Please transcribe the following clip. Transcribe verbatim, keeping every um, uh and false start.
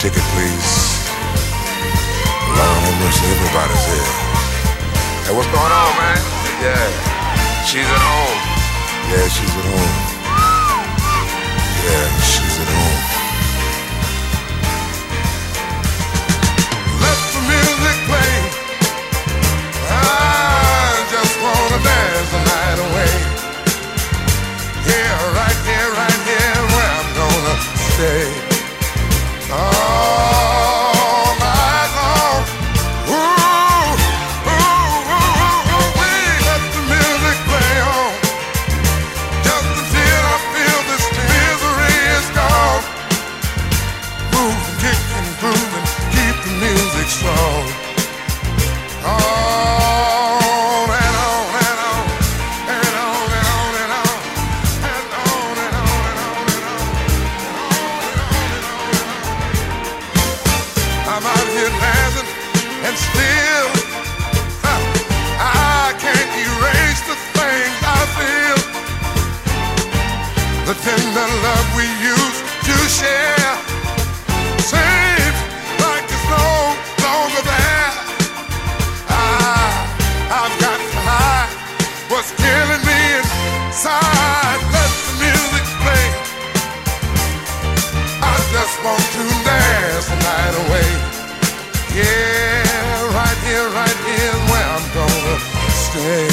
ticket, please. Lord have mercy, everybody's here. Hey, what's going on, man? Yeah, she's at home. Yeah, she's at home. Yeah, she's at home. Let the music play. I just wanna dance the night away. Here, right here, right here, where I'm gonna stay. All night long. Ooh, ooh, ooh, ooh, ooh, we let the music play on. Just until I feel this misery is gone. Move, kick and groove and keep the music strong. On and on and on and on and on and on and on and on and on and on. I'm out here dancing and still huh, I can't erase the things I feel. The tender love we used to share seems like it's no longer there. I, I've got to hide what's killing me inside. Let the music play. I just want to dance the night away. Yeah, right here, right here, where I'm gonna stay.